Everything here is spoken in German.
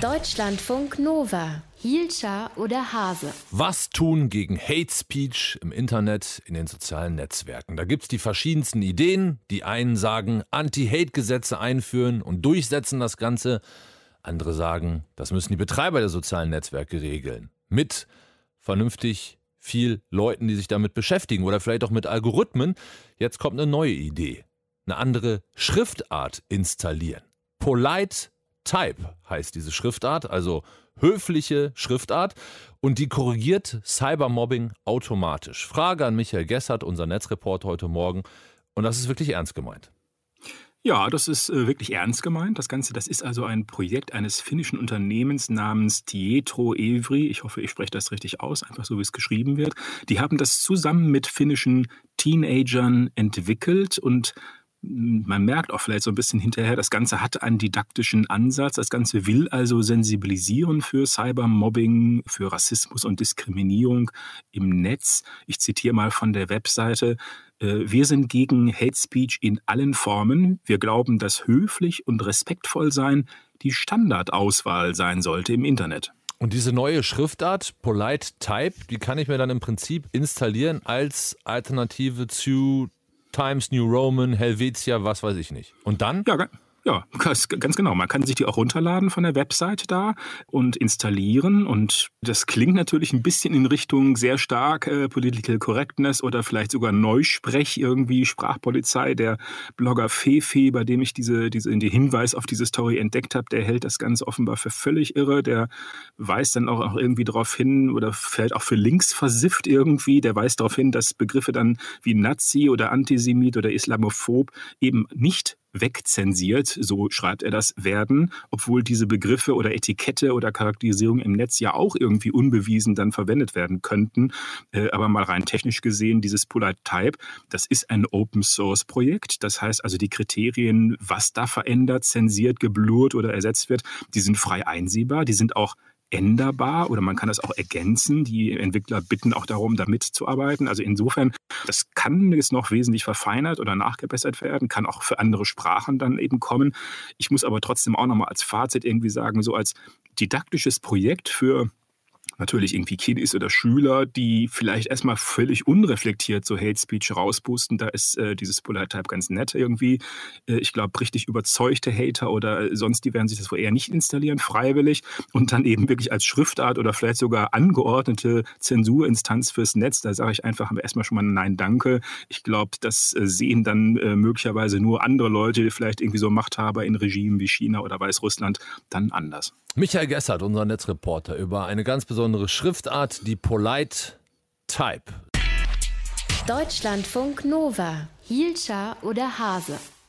Deutschlandfunk Nova. Hielscher oder Hase? Was tun gegen Hate Speech im Internet, in den sozialen Netzwerken? Da gibt es die verschiedensten Ideen. Die einen sagen, Anti-Hate-Gesetze einführen und durchsetzen das Ganze. Andere sagen, das müssen die Betreiber der sozialen Netzwerke regeln. Mit vernünftig viel Leuten, die sich damit beschäftigen oder vielleicht auch mit Algorithmen. Jetzt kommt eine neue Idee. Eine andere Schriftart installieren. Polite Type heißt diese Schriftart, also höfliche Schriftart, und die korrigiert Cybermobbing automatisch. Frage an Michael Gessert, unser Netzreporter heute Morgen, und das ist wirklich ernst gemeint. Ja, das ist wirklich ernst gemeint. Das Ganze, das ist also ein Projekt eines finnischen Unternehmens namens Tietoevry. Ich hoffe, ich spreche das richtig aus, einfach so, wie es geschrieben wird. Die haben das zusammen mit finnischen Teenagern entwickelt und man merkt auch vielleicht so ein bisschen hinterher, das Ganze hat einen didaktischen Ansatz. Das Ganze will also sensibilisieren für Cybermobbing, für Rassismus und Diskriminierung im Netz. Ich zitiere mal von der Webseite: Wir sind gegen Hate Speech in allen Formen. Wir glauben, dass höflich und respektvoll sein die Standardauswahl sein sollte im Internet. Und diese neue Schriftart, Polite Type, die kann ich mir dann im Prinzip installieren als Alternative zu Times New Roman, Helvetia, was weiß ich nicht. Und dann? Ja, ganz genau. Man kann sich die auch runterladen von der Website da und installieren. Und das klingt natürlich ein bisschen in Richtung sehr stark Political Correctness oder vielleicht sogar Neusprech, irgendwie Sprachpolizei. Der Blogger Fefe, bei dem ich den Hinweis auf diese Story entdeckt habe, der hält das Ganze offenbar für völlig irre. Der weist dann auch irgendwie darauf hin oder fällt auch für links versifft irgendwie. Der weist darauf hin, dass Begriffe dann wie Nazi oder Antisemit oder Islamophob eben nicht wegzensiert, so schreibt er das, werden, obwohl diese Begriffe oder Etikette oder Charakterisierung im Netz ja auch irgendwie unbewiesen dann verwendet werden könnten. Aber mal rein technisch gesehen, dieses Polite Type, das ist ein Open-Source-Projekt. Das heißt also, die Kriterien, was da verändert, zensiert, geblurrt oder ersetzt wird, die sind frei einsehbar, die sind auch änderbar oder man kann das auch ergänzen. Die Entwickler bitten auch darum, da mitzuarbeiten. Also insofern, das kann jetzt noch wesentlich verfeinert oder nachgebessert werden, kann auch für andere Sprachen dann eben kommen. Ich muss aber trotzdem auch nochmal als Fazit irgendwie sagen, so als didaktisches Projekt für natürlich irgendwie Kiddies oder Schüler, die vielleicht erstmal völlig unreflektiert so Hate Speech rauspusten. Da ist dieses Polite Type ganz nett irgendwie. Ich glaube, richtig überzeugte Hater oder sonst, die werden sich das wohl eher nicht installieren, freiwillig. Und dann eben wirklich als Schriftart oder vielleicht sogar angeordnete Zensurinstanz fürs Netz. Da sage ich einfach erstmal schon mal Nein, danke. Ich glaube, das sehen dann möglicherweise nur andere Leute, vielleicht irgendwie so Machthaber in Regimen wie China oder Weißrussland, dann anders. Michael Gessert, unser Netzreporter, über eine ganz besondere Schriftart, die Polite Type. Deutschlandfunk Nova. Hielscher oder Hase?